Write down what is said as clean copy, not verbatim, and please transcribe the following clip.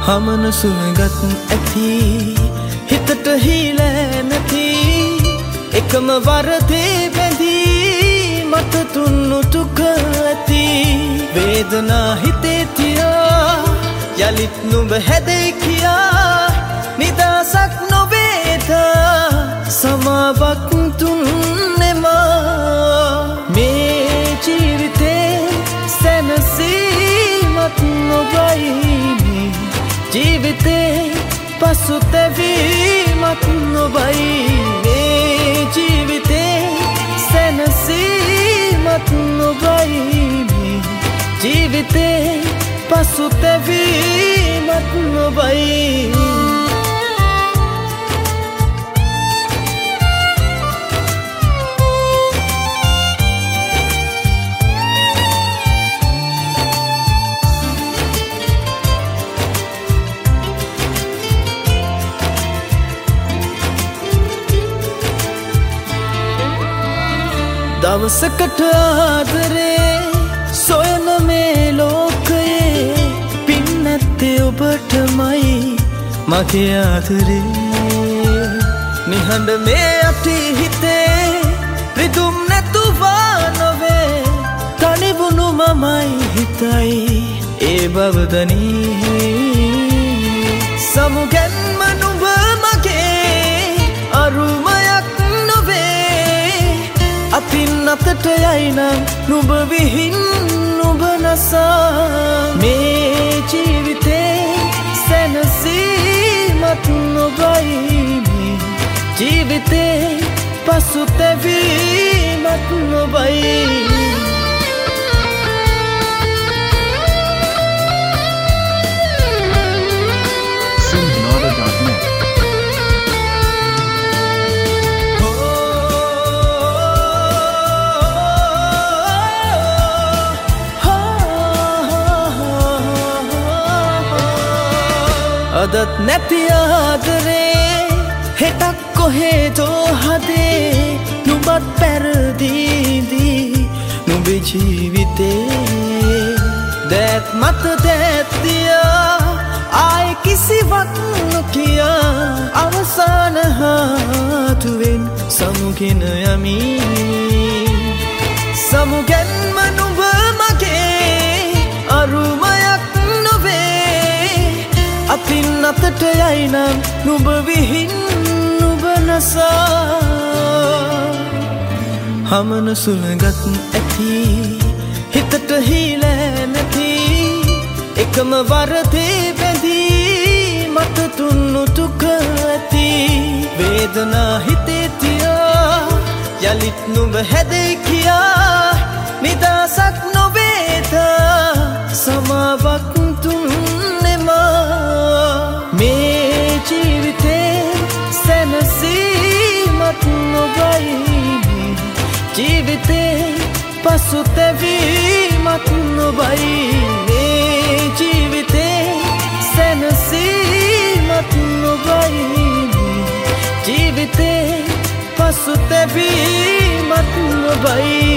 හමන සුළඟත් ඇති හිතට හීලෑ නැති එකම වරදේ බැඳී මට තුන්නු දුක ඇති වේදනා හිතේ තියා යලිත් නුඹ හැදෙයි කියා නිදහසක් නොවේද සමාවක් තුන්නෙමා මේ ජීවිතේ සැනසීමක් නොබයි ජීවිතේ පසුතැවීමක් නොබයි මේ ජීවිතේ සැනසීමක් නොබයි ජීවිතේ පසුතැවීමක් නොබයි දවසකට ආදරේ සොයන මේ ලෝකයේ පින් නැත්තේ ඔබටමයි මගේ ආදරේ නිහඬ මේ අති හිතේ රිදුම් නැතුවා නොවේ තනිවුණු මමයි හිතයි ඒ බව දනී සමුගැන්ම නුඹ මගේ අරුමයක් අතින් අතට යයිනම් නුඹ විහින් නුඹ නසා මේ ජීවිතේ සැනසීමක් නොබයි ජීවිතේ පසුතැවීමක් නොබයි අදත් නැති ආදරේ හෙටක් කොහෙදෝ හදේ නුඹත් පැරදීදී නුඹේ ජීවිතේ දැත් මත දැත්තියා ආයි කිසිවක් නොකියා අවසාන හාතුවෙන් සමුගෙන යමි සමුගැන්ම නුඹ මගේ අරුමයක් අතින් අතට යයිනම් නුඹ විහින් නුඹ නසා හමන සුළඟත් ඇති හිතට හීලෑ නැති එකම වරදේ බැඳී මට තුන්නු දුක ඇති වේදනා හිතේ තියා යලිත් නුඹ හැදෙයි කියා නිදහසක් නොවේද සමාවක් මේ ජීවිතේ සැනසීමක් නොබයි ජීවිතේ පසුතැවීමක් නොබයි මේ ජීවිතේ සැනසීමක් නොබයි ජීවිතේ පසුතැවීමක් නොබයි